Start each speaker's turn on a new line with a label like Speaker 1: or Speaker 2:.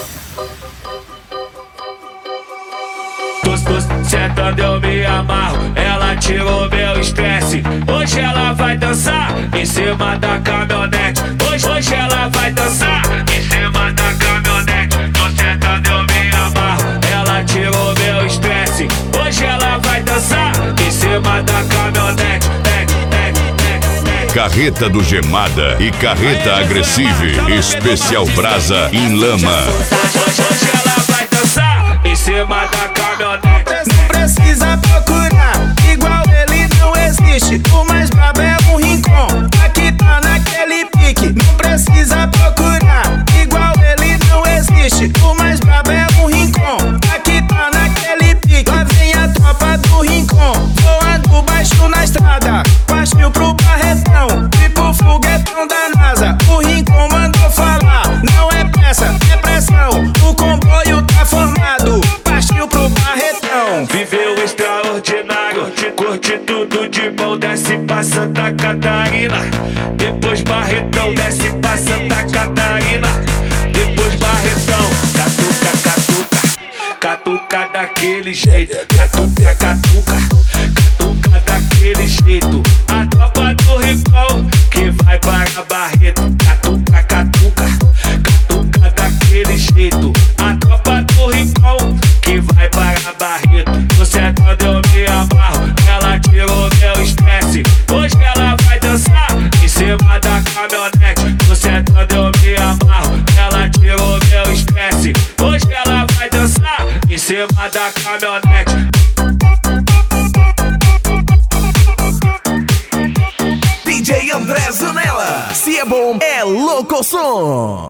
Speaker 1: Sentando eu me amarro, ela tirou meu estresse. Hoje ela vai dançar em cima da caminhonete. Hoje ela vai dançar em cima da caminhonete. Tô sentando eu me amarro, ela tirou meu estresse. Hoje ela vai dançar em cima da caminhonete.
Speaker 2: Carreta do Gemada e Carreta Agressive, especial Brasa em Lama.
Speaker 1: Hoje ela vai dançar em cima da caminhonete.
Speaker 3: Não precisa procurar, igual ele não existe. O mais brabo é o Rincon, aqui tá naquele pique. Não precisa procurar, igual ele não existe. O mais brabo é o Rincon, aqui tá naquele pique. Lá vem a tropa do Rincon, voando baixo na estrada. Partiu pro Barretão, tipo foguetão da NASA. O Rincon mandou falar, não é pressa, é pressão. O comboio tá formado, partiu pro Barretão.
Speaker 1: Viveu extraordinário, curte tudo de bom. Desce pra Santa Catarina, depois Barretão. Desce pra Santa Catarina, depois Barretão. Catuca, catuca, catuca daquele jeito. Catuca, catuca, catuca daquele jeito. A tropa do Rincon que vai para Barreto. Catuca, catuca, catuca daquele jeito. A tropa do Rincon que vai para Barreto. Tô sentando eu me amarro, ela tirou meu estresse. Hoje ela vai dançar em cima da caminhonete. Tô sentando eu me amarro, ela tirou meu estresse. Hoje ela vai dançar em cima da caminhonete.
Speaker 4: DJ André Zanella, se é bom, é louco som.